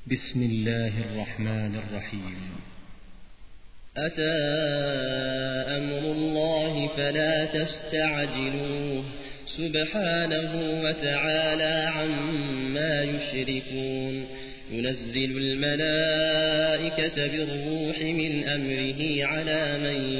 بسم الله الرحمن الرحيم. أتى أمر الله فلا تستعجلوه سبحانه وتعالى عما يشركون. ينزل الملائكة بالروح من أمره على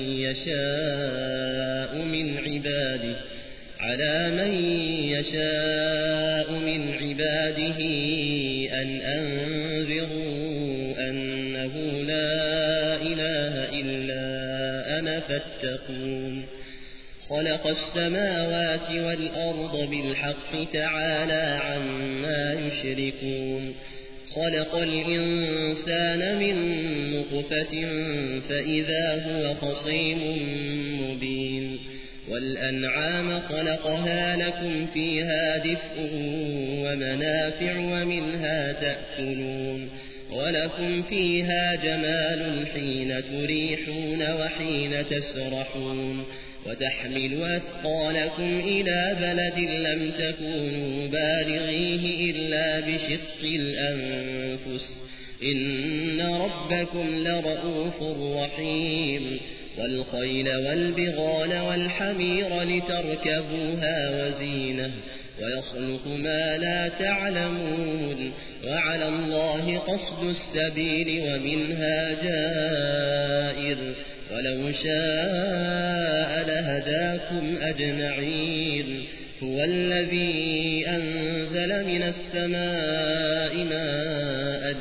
من يشاء من عباده أن أنذروا أنه لا إله إلا أنا فاتقون. خلق السماوات والأرض بالحق تعالى عما يشركون. خلق الإنسان من نطفة فإذا هو خصيم مبين. والأنعام خلقها لكم فيها دفء ومنافع ومنها تأكلون. ولكم فيها جمال حين تريحون وحين تسرحون. وتحمل أثقالكم إلى بلد لم تكونوا بالغيه إلا بشق الأنفس إن ربكم لرءوف رحيم. والخيل والبغال والحمير لتركبوها وزينة ويخلق ما لا تعلمون. وعلى الله قصد السبيل ومنها جائر ولو شاء لهداكم أجمعين. هو الذي أنزل من السماء ماء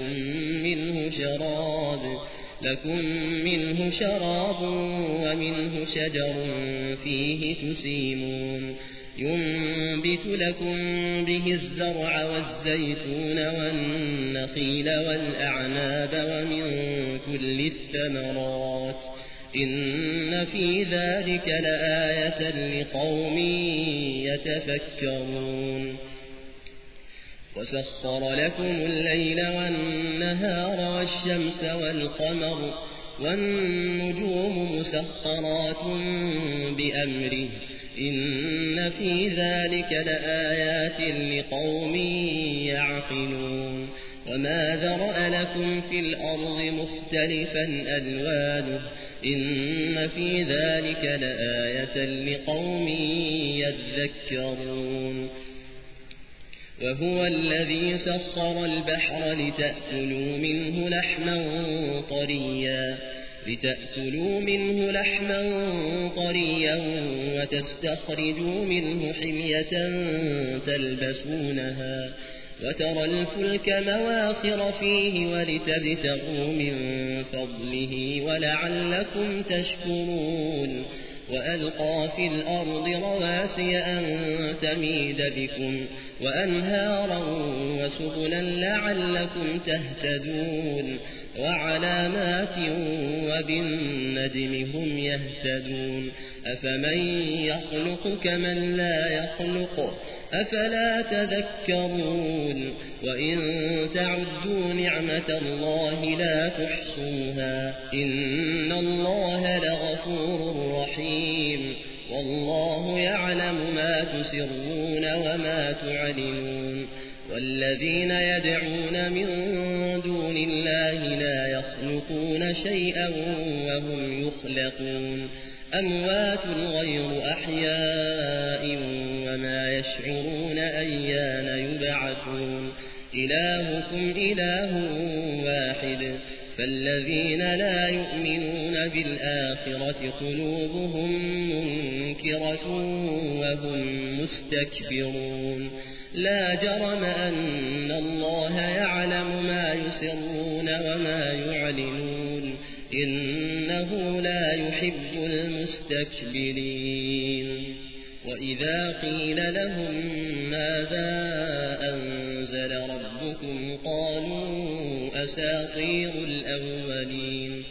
لكم منه شراب ومنه شجر فيه تسيمون. ينبت لكم به الزرع والزيتون والنخيل والأعناب ومن كل الثمرات إن في ذلك لآية لقوم يتفكرون. وسخر لكم الليل والنهار والشمس والقمر والنجوم مسخرات بأمره إن في ذلك لآيات لقوم يعقلون. وما ذرأ لكم في الأرض مختلفا ألوانه إن في ذلك لآية لقوم يذكرون. وهو الذي سخر البحر لتأكلوا منه لحما طريا وتستخرجوا منه حلية تلبسونها وترى الفلك مواخر فيه ولتبتغوا من فضله ولعلكم تشكرون. وألقى في الأرض رواسي أن تميد بكم وأنهارا وسبلا لعلكم تهتدون. وعلامات وبالنجم هم يهتدون. أفمن يخلق كمن لا يخلق أفلا تذكرون. وإن تعدوا نعمة الله لا تحصوها إن الله لغفور رحيم. والله يعلم ما تسرون وما تعلنون. والذين يدعون من دون الله لا يخلقون شيئا وهم يخلقون. أموات غير أحياء وما يشعرون أيان يبعثون. إلهكم إله واحد فالذين لا يؤمنون بالآخرة قلوبهم منكرة وهم مستكبرون. لا جرم أن الله يعلم ما يسرون وما يعلنون إنه لا يحب المستكبرين. وإذا قيل لهم ماذا أنزل ربكم قالوا أساطير الأولين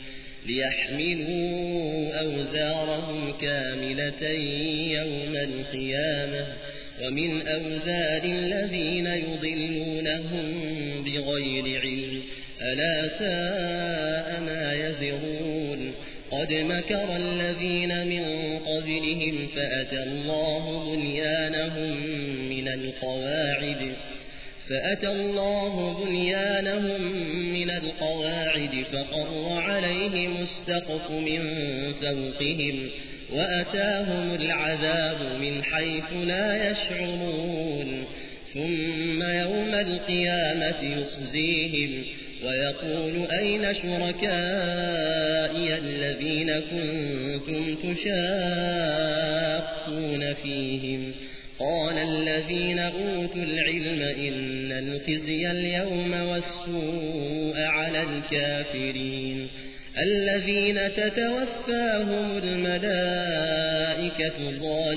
ليحملوا أوزارهم كاملة يوم القيامة ومن أوزار الذين يضلونهم بغير علم ألا ساء ما يزرون. قد مكر الذين من قبلهم فأتى الله بنيانهم من القواعد مكانهم من القواعد فقر عليهم السقف من فوقهم وأتاهم العذاب من حيث لا يشعرون ثم يوم القيامة يخزيهم ويقول أين شركائي الذين كنتم تشاقون فيهم قال الذين أوتوا العلم إن الخزي اليوم والسوء على الكافرين الذين تتوفاهم الملائكة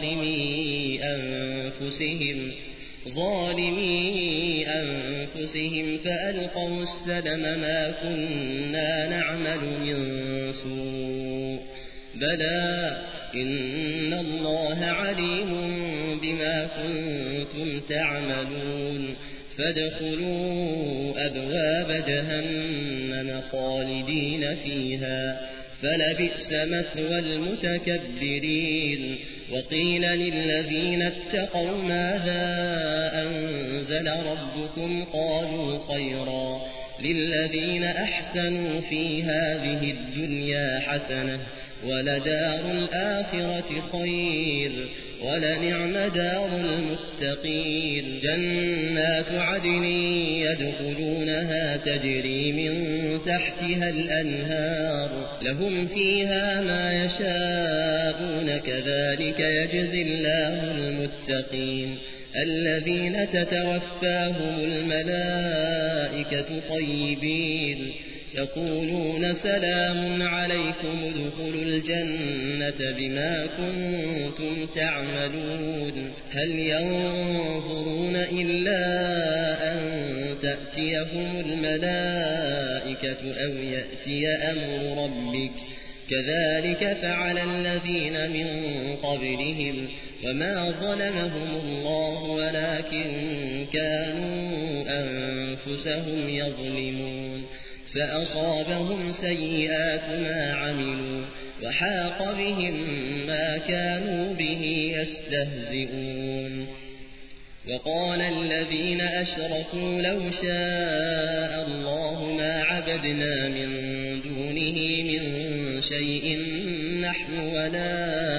ظالمي أنفسهم فألقوا السلم ما كنا نعمل من سوء بلى إن الله عليم بما كنتم تعملون فادخلوا أبواب جهنم خالدين فيها فلبئس مثوى المتكبرين وقيل للذين اتقوا ماذا أنزل ربكم قالوا خيرا للذين أحسنوا في هذه الدنيا حسنة ولدار الآخرة خير ولنعم دار المتقين جنات عدن يدخلونها تجري من تحتها الأنهار لهم فيها ما يشاءون كذلك يجزي الله المتقين الذين تتوفاهم الملائكة طيبين يقولون سلام عليكم ادخلوا الجنة بما كنتم تعملون هل ينظرون إلا أن تأتيهم الملائكة أو يأتي أمر ربك كذلك فعل الذين من قبلهم وما ظلمهم الله ولكن كانوا أنفسهم يظلمون فأصابهم سيئات ما عملوا وحاق بهم ما كانوا به يستهزئون وقال الذين أشركوا لو شاء الله ما عبدنا من دونه من شيء نحن ولا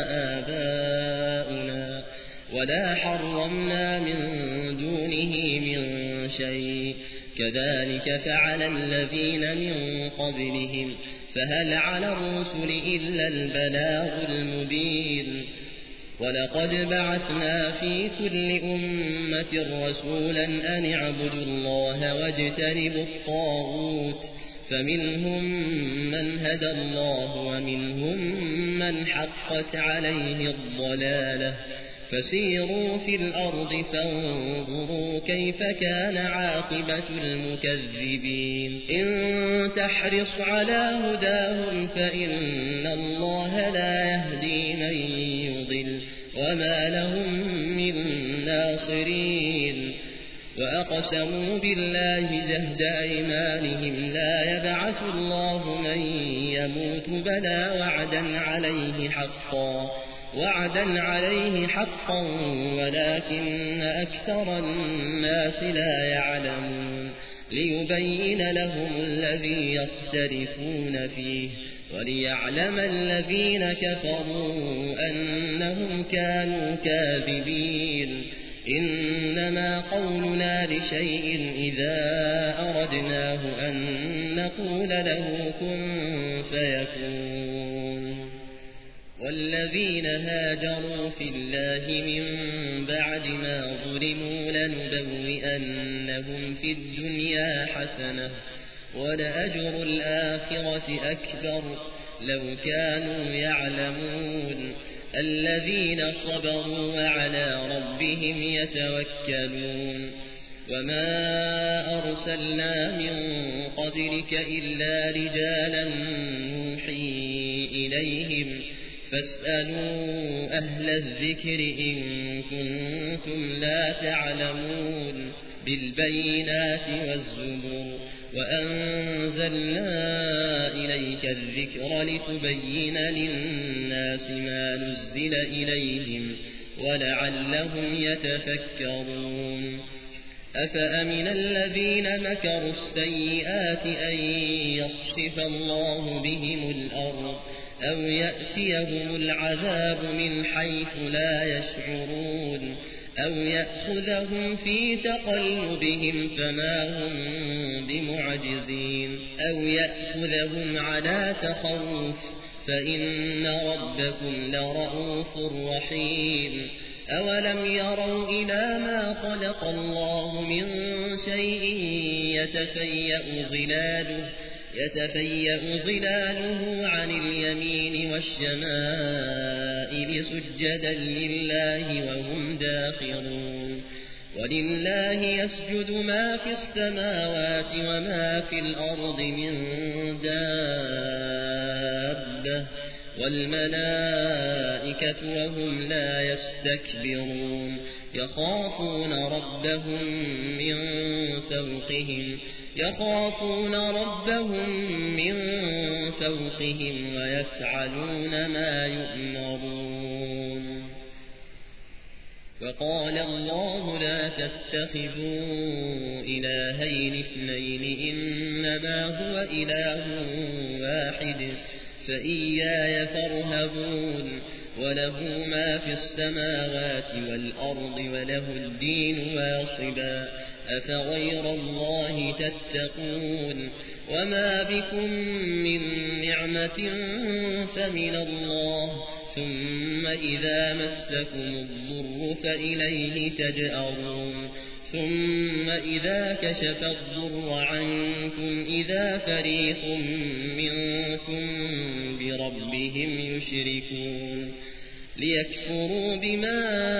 آباؤنا ولا حرمنا من دونه من شيء كذلك فعل الذين من قبلهم فهل على الرسل إلا البلاغ المبين ولقد بعثنا في كل أمة رسولا أن اعبدوا الله واجتنبوا الطاغوت فمنهم من هدى الله ومنهم من حقت عليه الضلالة فسيروا في الأرض فانظروا كيف كان عاقبة المكذبين إن تحرص على هداهم فإن الله لا يهدي من يضل وما لهم من ناصرين وأقسموا بالله جهد أيمانهم لا يبعث الله من يموت بلى وعدا عليه حقا ولكن أكثر الناس لا يعلمون ليبين لهم الذي يختلفون فيه وليعلم الذين كفروا أنهم كانوا كاذبين إنما قولنا لشيء إذا أردناه أن نقول له كن فيكون والذين هاجروا في الله من بعد ما ظلموا لنبوئنهم في الدنيا حسنة ولأجر الآخرة أكبر لو كانوا يعلمون الذين صبروا وعلى ربهم يتوكلون وما أرسلنا من قبلك إلا رجالا نوحي إليهم فاسألوا أهل الذكر إن كنتم لا تعلمون بالبينات والزبر وأنزلنا إليك الذكر لتبين للناس ما نزل إليهم ولعلهم يتفكرون أفأمن الذين مكروا السيئات أن يخسف الله بهم الأرض أو يأتيهم العذاب من حيث لا يشعرون أو يأخذهم في تقلبهم فما هم بمعجزين أو يأخذهم على تخوف فإن ربكم لرءوف رحيم أولم يروا إلى ما خلق الله من شيء يتفيأ ظلاله عن اليمين والشمائل سجدا لله وهم داخرون ولله يسجد ما في السماوات وما في الأرض من دابة والملائكة وهم لا يستكبرون يخافون ربهم من فوقهم ويفعلون ما يؤمرون وقال الله لا تتخذوا إلهين اثنين إنما هو إله واحد فإياي فارهبون وله ما في السماوات والأرض وله الدين واصبا أفغير الله تتقون وما بكم من نعمة فمن الله ثم إذا مسكم الضر فإليه تجأرون ثم إذا كشف الضر عنكم إذا فريق منكم بربهم يشركون ليكفروا بما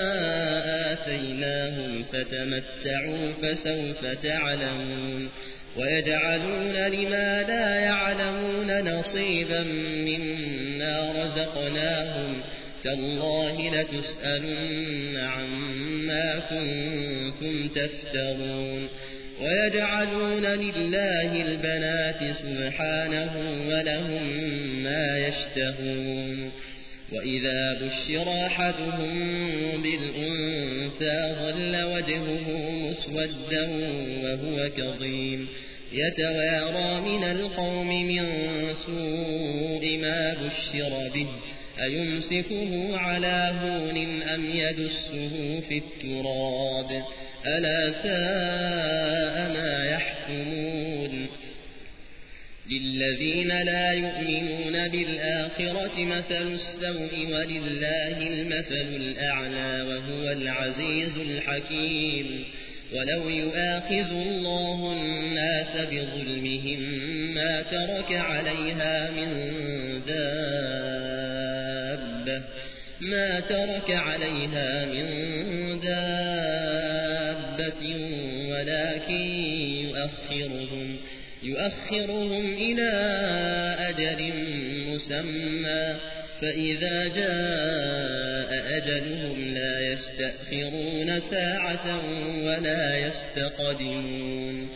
آتيناهم فتمتعوا فسوف تعلمون ويجعلون لما لا يعلمون نصيبا مما رزقناهم تالله لتسألن عما كنتم تفترون ويجعلون لله البنات سبحانه ولهم ما يشتهون وإذا بشر أحدهم بالأنثى ظل وجهه مسودا وهو كظيم يتوارى من القوم من سوء ما بشر به أيمسكه على هون أم يدسه في التراب ألا ساء ما يحكمون للذين لا يؤمنون بالآخرة مثل السوء ولله المثل الأعلى وهو العزيز الحكيم ولو يؤاخذ الله الناس بظلمهم ما ترك عليها من دابة ولكن يؤخرهم إلى أجل مسمى فإذا جاء أجلهم لا يستأخرون ساعة ولا يستقدمون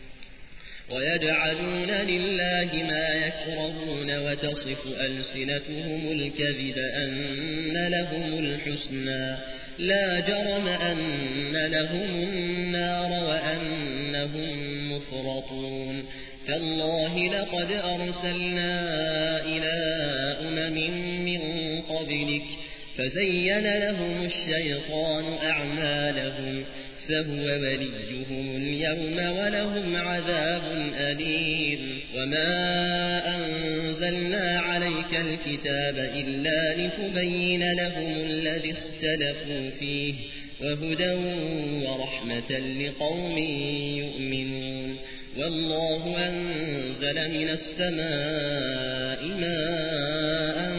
ويجعلون لله ما يكرهون وتصف ألسنتهم الكذب أن لهم الحسنى لا جرم أن لهم النار وأنهم مفرطون تالله لقد أرسلنا إلى من قبلك فزين لهم الشيطان أعمالهم فهو وليهم اليوم ولهم عذاب أليم وما أنزلنا عليك الكتاب إلا لتبين لهم الذي اختلفوا فيه وهدى ورحمة لقوم يؤمنون والله أنزل من السماء ماء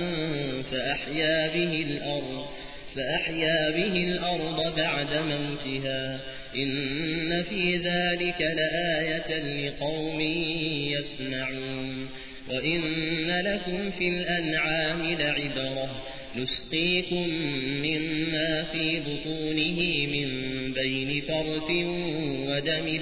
فأحيا به الأرض بعد موتها إن في ذلك لآية لقوم يسمعون وإن لكم في الأنعام لعبرة نسقيكم مما في بطونه من بين فرث ودم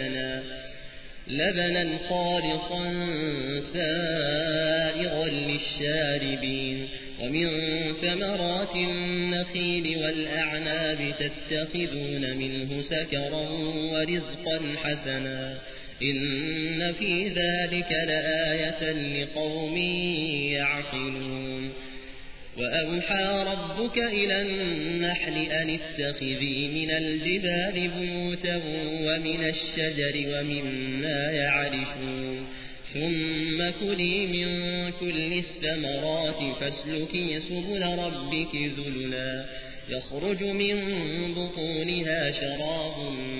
لبنا خالصا سائغا للشاربين ومن ثمرات النخيل والأعناب تتخذون منه سكرا ورزقا حسنا إن في ذلك لآية لقوم يعقلون وأوحى ربك إلى النحل أن اتخذي من الجبال بيوتا ومن الشجر ومما يعرشون ثم كلي من كل الثمرات فاسلكي سبل ربك ذللا يخرج من بطونها شراب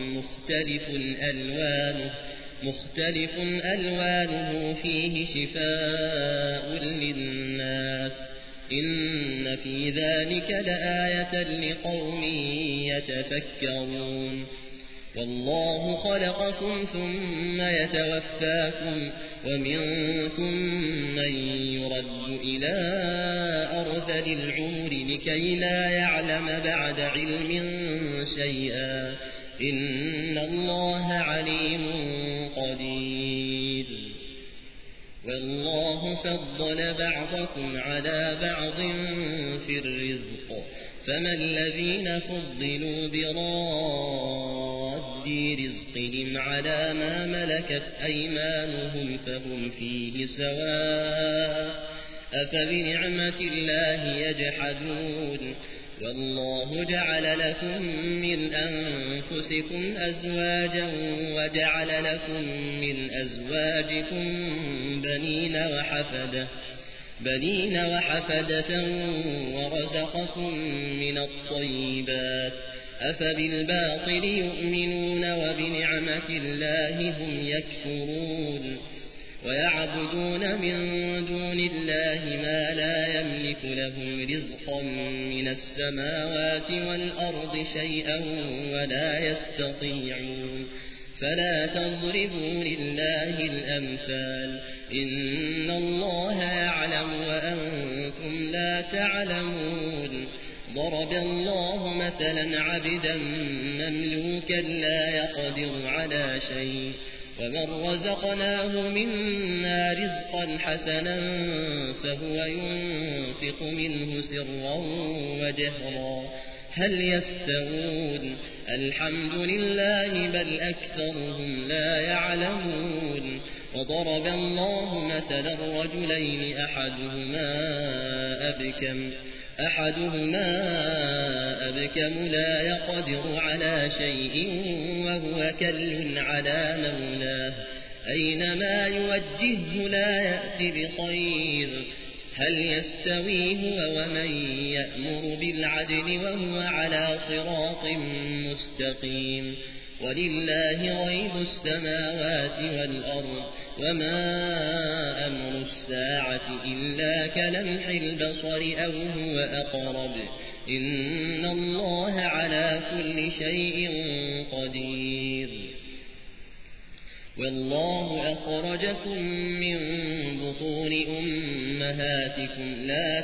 مختلف ألوانه فيه شفاء للناس إن في ذلك لآية لقوم يتفكرون والله خلقكم ثم يتوفاكم ومنكم من يرد إلى أرذل العمر لكي لا يعلم بعد علم شيئا إن الله عليم قدير والله فضل بعضكم على بعض في الرزق فما الذين فضلوا براد رزقهم على ما ملكت أيمانهم فهم فيه سواء أفبنعمة الله يجحدون والله جعل لكم من أنفسكم أزواجا وجعل لكم من أزواجكم بنين وحفدة ورزقكم من الطيبات أفبالباطل يؤمنون وبنعمة الله هم يكفرون ويعبدون من دون الله ما لا يملك لهم رزقا من السماوات والأرض شيئا ولا يستطيعون فلا تضربوا لله الأمثال إن الله يعلم وأنتم لا تعلمون ضرب الله مثلا عبدا مملوكا لا يقدر على شيء ومن رزقناه منا رزقا حسنا فهو ينفق منه سرا وجهرا هل يستوون الحمد لله بل أكثرهم لا يعلمون وضرب الله مثلا رجلين أحدهما أبكم لا يقدر على شيء وهو كل على مولاه أينما يوجهه لا يأتي بخير هل يستوي هو ومن يأمر بالعدل وهو على صراط مستقيم ولله غيب السماوات والأرض وما أمر الساعة إلا كلمح البصر أو هو أقرب إن الله على كل شيء قدير والله أخرجكم من بطون أمهاتكم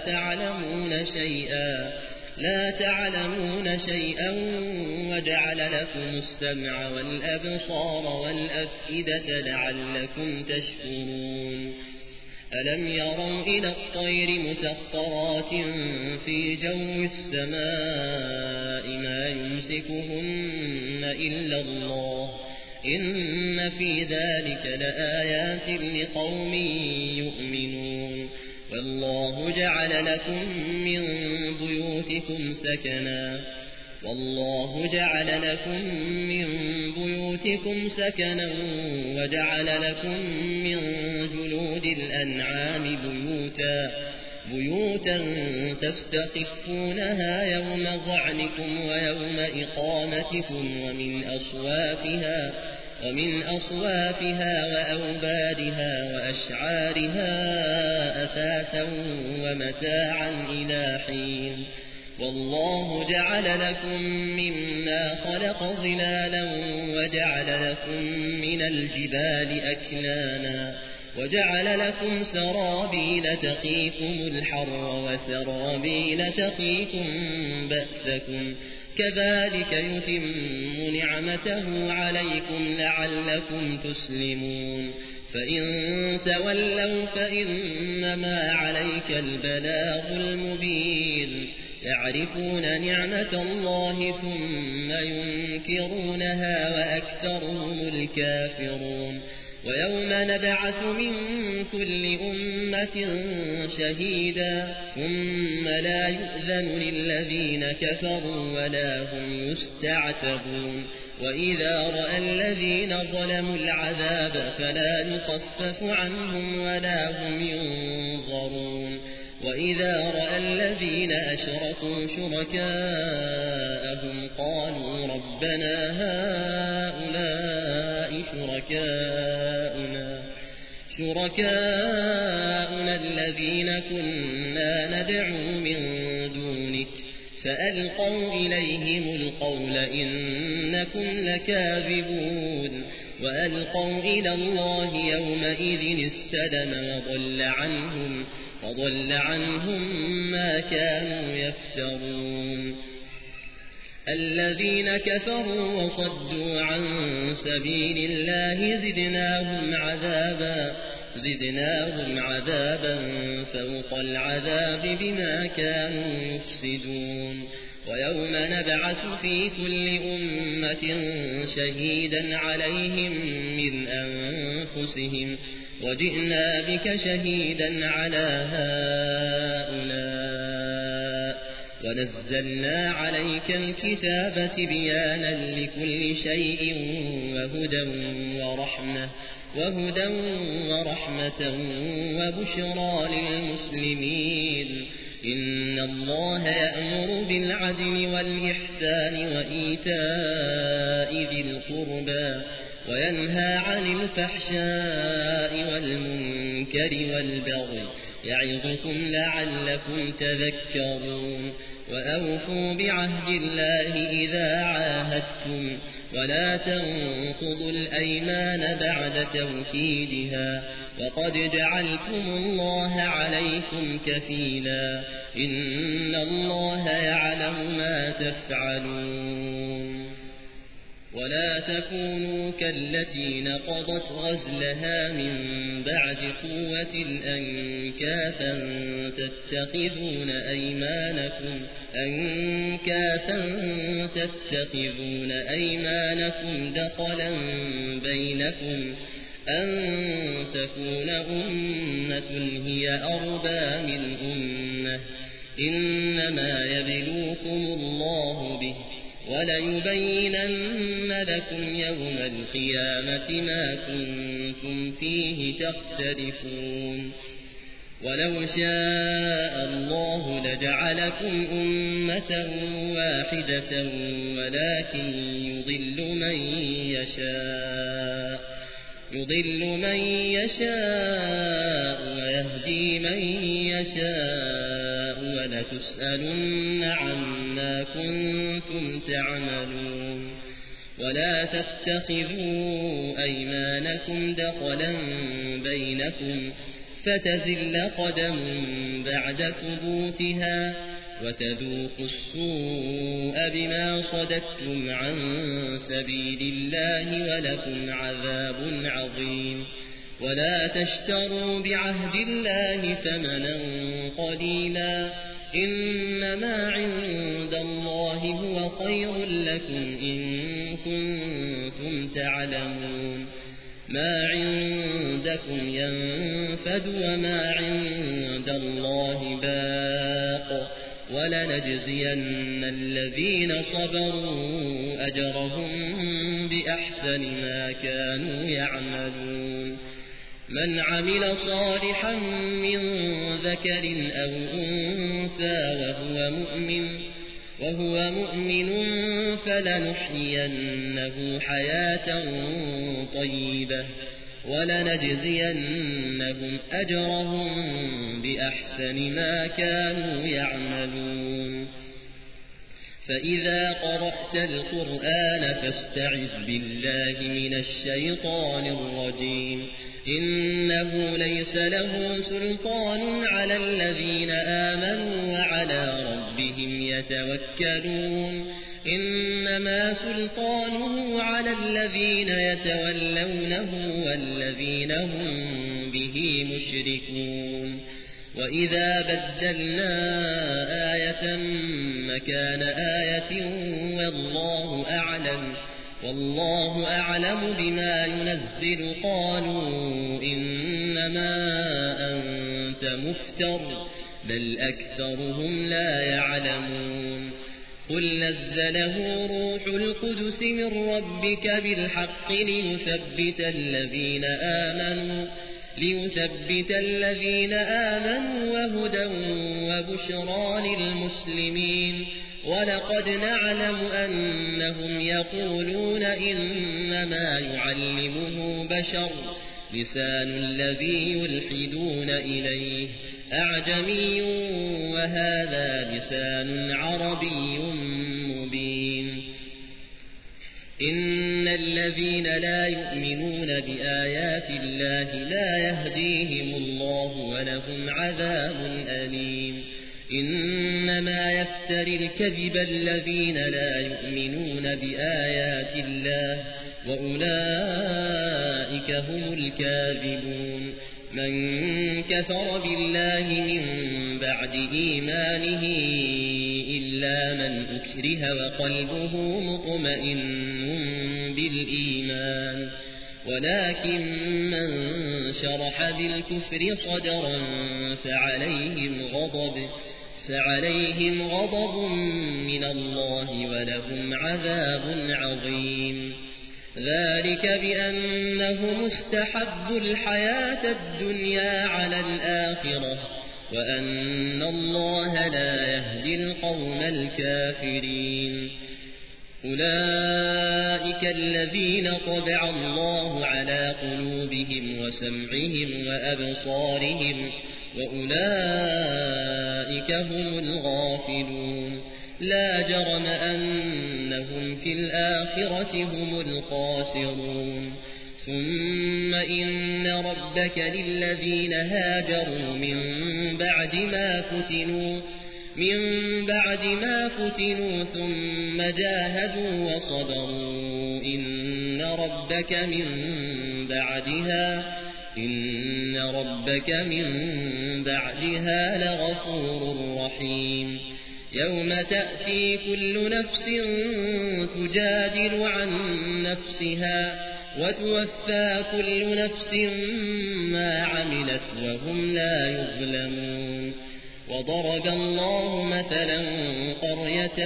لا تعلمون شيئا وجعل لكم السمع والأبصار والأفئدة لعلكم تشكرون ألم يروا إلى الطير مسخرات في جو السماء ما يمسكهن إلا الله إن في ذلك لآيات لقوم يؤمنون والله جعل لكم من بيوتكم سكنا وجعل لكم من جلود الأنعام بيوتا تستخفونها يوم ظعنكم ويوم إقامتكم ومن أصوافها وأوبارها وأشعارها أثاثا ومتاعا إلى حين والله جعل لكم مما خلق ظلالا وجعل لكم من الجبال أكنانا وجعل لكم سرابيل تقيكم الحر وسرابيل تقيكم بأسكم كذلك يتم نعمته عليكم لعلكم تسلمون فإن تولوا فإنما عليك البلاغ المبين يعرفون نعمة الله ثم ينكرونها وأكثرهم الكافرون ويوم نبعث من كل أمة شهيدا ثم لا يؤذن للذين كفروا ولا هم يستعتبون وإذا رأى الذين ظلموا العذاب فلا يخفف عنهم ولا هم ينظرون وإذا رأى الذين أشركوا شركاءهم قالوا ربنا هؤلاء شركاؤنا الذين كنا ندعو من دونك فألقوا إليهم القول إنكم لكاذبون وألقوا إلى الله يومئذ السلم وضل عنهم ما كانوا يفترون الذين كفروا وصدوا عن سبيل الله زدناهم عذابا فوق العذاب بما كانوا يفسدون ويوم نبعث في كل أمة شهيدا عليهم من أنفسهم وجئنا بك شهيدا على هؤلاء ونزلنا عليك الكتاب بيانا لكل شيء وهدى ورحمة وبشرى للمسلمين إن الله يأمر بالعدل والإحسان وإيتاء ذي القربى وينهى عن الفحشاء والمنكر والبغي يعظكم لعلكم تذكرون وأوفوا بعهد الله إذا عاهدتم ولا تنقضوا الأيمان بعد توكيدها وقد جعلتم الله عليكم كفيلا إن الله يعلم ما تفعلون ولا تكونوا كالتي نقضت غزلها من بعد قوة أنكاثا تتخذون أيمانكم دخلا بينكم أن تكون أمة هي أربى من أمة إنما يبلوكم الله به وليبينن لكم يوم القيامة ما كنتم فيه تختلفون ولو شاء الله لجعلكم أمة واحدة ولكن يضل من يشاء ويهدي من يشاء ولتسألن عما كنتم تعملون ولا تتخذوا أيمانكم دخلا بينكم فتزل قدم بعد ثبوتها وتذوقوا السوء بما صددتم عن سبيل الله ولكم عذاب عظيم ولا تشتروا بعهد الله ثمنا قليلا إنما عند الله هو خير لكم إن كنتم تعلمون ما عندكم ينفد وما عند الله باق ولنجزين الذين صبروا أجرهم بأحسن ما كانوا يعملون من عمل صالحا من ذكر أو أنثى وهو مؤمن فلنحيينه حياة طيبة ولنجزينهم أجرهم بأحسن ما كانوا يعملون فإذا قرأت القرآن فاستعذ بالله من الشيطان الرجيم إنه ليس له سلطان على الذين آمنوا وعلى ربهم يتوكلون إنما سلطانه على الذين يتولونه والذين هم به مشركون وإذا بدلنا آية مكان آية والله أعلم بما ينزل قالوا إنما أنت مفتر بل أكثرهم لا يعلمون قل نزله روح القدس من ربك بالحق ليثبت الذين آمنوا وهدى وبشرى للمسلمين ولقد نعلم أنهم يقولون إنما يعلمه بشر لسان الذي يلحدون إليه أعجمي وهذا لسان عربي مبين إن الذين لا يؤمنون بآيات الله لا يهديهم الله ولهم عذاب أليم إنما يفتري الكذب الذين لا يؤمنون بآيات الله وأولئك هم الكاذبون من كفر بالله من بعد إيمانه إلا من أكره وقلبه مطمئن بالإيمان ولكن من شرح بالكفر صدرا فعليهم غضب من الله ولهم عذاب عظيم ذلك بأنهم استحبوا الحياة الدنيا على الآخرة وأن الله لا يهدي القوم الكافرين أولئك الذين طبع الله على قلوبهم وسمعهم وأبصارهم وأولئك هم الغافلون لا جرم أنهم في الآخرة هم الخاسرون ثم إن ربك للذين هاجروا من بعد ما فتنوا ثم جاهدوا وصبروا إن ربك من بعدها لغفور رحيم يوم تأتي كل نفس تجادل عن نفسها وتوفى كل نفس ما عملت وهم لا يظلمون وضرب الله مثلا قرية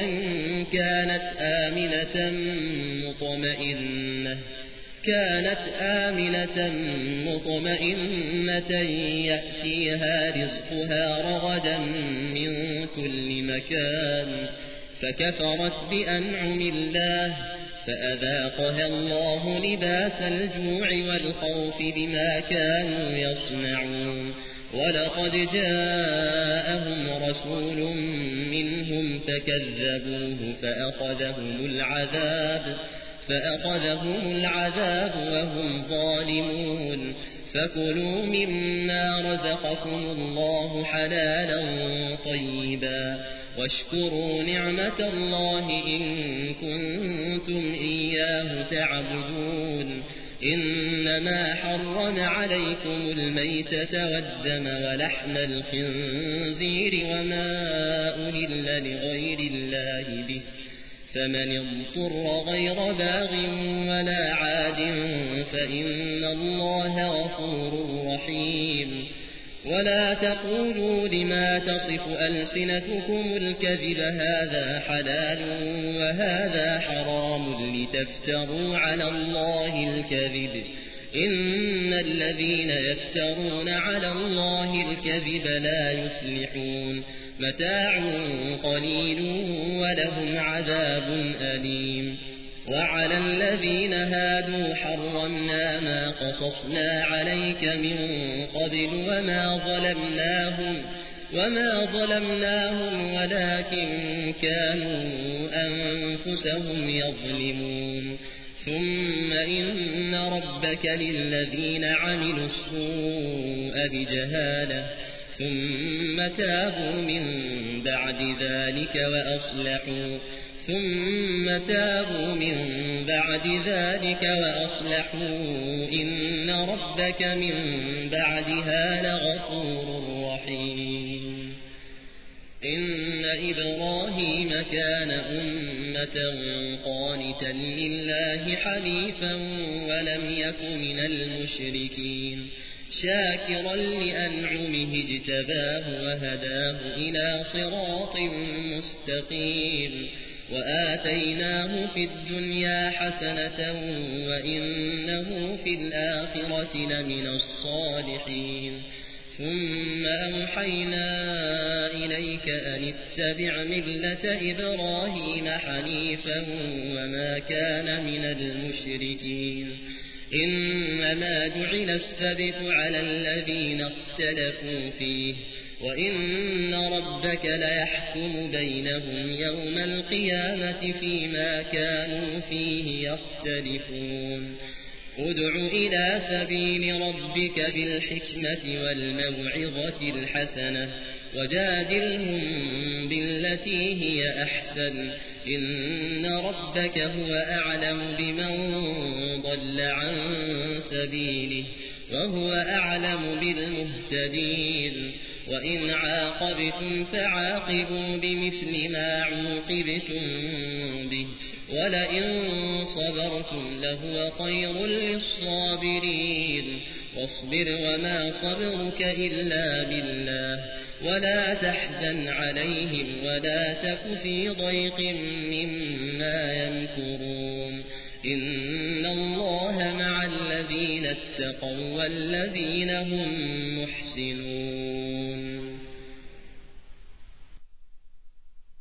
كانت آمنة مطمئنة يأتيها رزقها رغدا من كل مكان فكفرت بأنعم الله فأذاقها الله لباس الجوع والخوف بما كانوا يصنعون ولقد جاءهم رسول منهم فكذبوه فأخذهم العذاب وهم ظالمون فكلوا مما رزقكم الله حلالا طيبا واشكروا نعمة الله إن كنتم إياه تعبدون إنما حرم عليكم الميتة والدم ولحم الخنزير وما أهل لغير الله به فمن اضطر غير باغ ولا عاد فإن الله غفور رحيم ولا تقولوا لما تصف ألسنتكم الكذب هذا حلال وهذا حرام لتفتروا على الله الكذب إن الذين يفترون على الله الكذب لا يفلحون متاع قليل ولهم عذاب أليم وعلى الذين هادوا حرمنا ما قصصنا عليك من قبل وما ظلمناهم ولكن كانوا أنفسهم يظلمون ثم إن ربك للذين عملوا السوء بجهالة ثم تابوا من بعد ذلك وأصلحوا ثم تابوا من بعد ذلك وأصلحوا إن ربك من بعدها لغفور رحيم إن إبراهيم كان أمة قانتا لله حنيفا ولم يك من المشركين شاكرا لأنعمه اجتباه وهداه إلى صراط مستقيم وآتيناه في الدنيا حسنة وإنه في الآخرة لمن الصالحين ثم أوحينا إليك أن اتبع ملة إبراهيم حنيفا وما كان من المشركين إنما جعل السبت على الذين اختلفوا فيه وإن ربك ليحكم بينهم يوم القيامة فيما كانوا فيه يختلفون ادع إلى سبيل ربك بالحكمة والموعظة الحسنة وجادلهم بالتي هي أحسن إن ربك هو أعلم بمن ضل عن سبيله وهو أعلم بالمهتدين وإن عاقبتم فعاقبوا بمثل ما عوقبتم به ولئن صبرتم لهو خير للصابرين واصبر وما صبرك إلا بالله ولا تحزن عليهم ولا تك في ضيق مما يمكرون إن الله مع الذين اتقوا والذين هم محسنون